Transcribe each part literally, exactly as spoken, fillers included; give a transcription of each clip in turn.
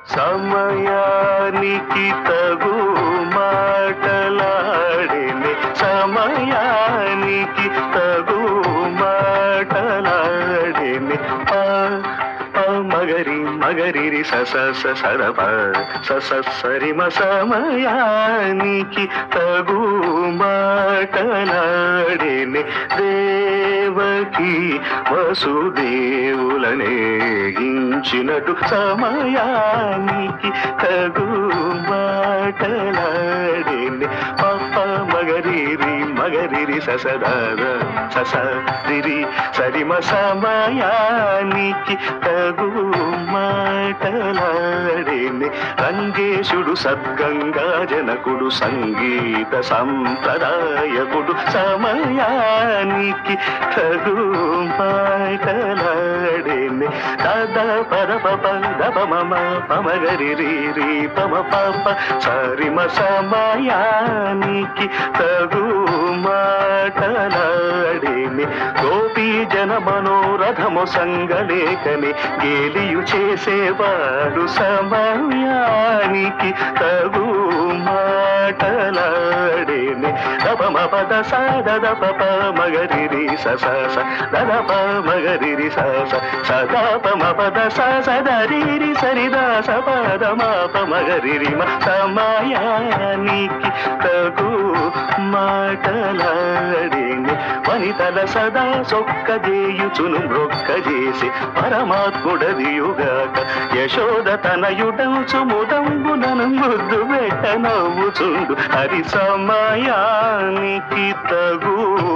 సమయానికి తగు మాటలాడిని సమయానికి తగు మాటలాడిని మగరి మగరిరి సస సరప సస సరిమ సమయానికి తగు మాటలాడిని దేవకి వసుదేవులనే గించినట్టు సమయానికి తగు మాటలాడిని పప్ప మగరిరి మగరిరి ససదాద సస రిరి సరిమ సమయానికి తగు మాటలాడిని రంగేశుడు సద్గంగా జనకుడు సంగీత సంప్రదాయకుడు సమయానికి తగు మాటలాడిని దద పద పప దప మమ పమగరి రి రి పమ పప సరిమ సమయానికి తగు మాటలాడిని గోపీ జన మనోరథము సంగలేకని గేలియు చేసేవాడు సమయానికి తగు మాటలాడిని దపమ పద సద పప మగరి రి సస దద ప మగరి రి సస సదా పమ పద సదరి రి సరిదా సపద మాప మగరి రి మ సమయానికి తగు మాటలాడిని వనితల సదా సొక్క చేయుచును మ్రొక్క చేసి పరమాత్ముడదియుగాక యశోద తనయుడంచు ముదంబునను ముద్దు పెట్ట నవ్వుచుండు హరి సమయానికి తగు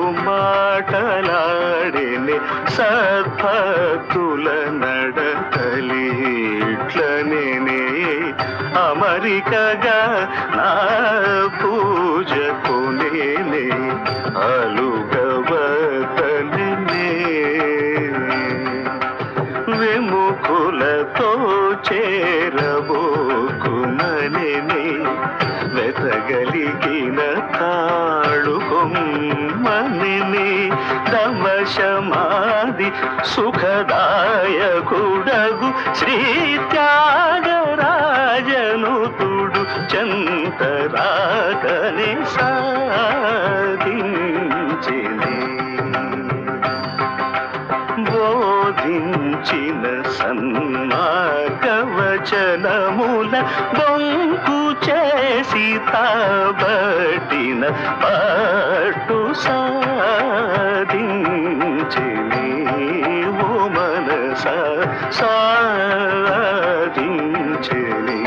మాటలాడిని సద్భక్తుల నడకలిట్లనే అమరికగా నా పూజ కొనేనే అలుగవతనే విముఖులతో చేరబోకుమనే వెతగలిగిన తాళుకొమ్మని దమశమాది సుఖదాయకుడగు శ్రీ త్యాగరాజనుతుడు చంతరాకని సాధించిని బోధించిన సన్మార్గవచనముల బొంకు చేసి తాబట్టిన పట్టు సాధించిని ఓ మనస సాధించిని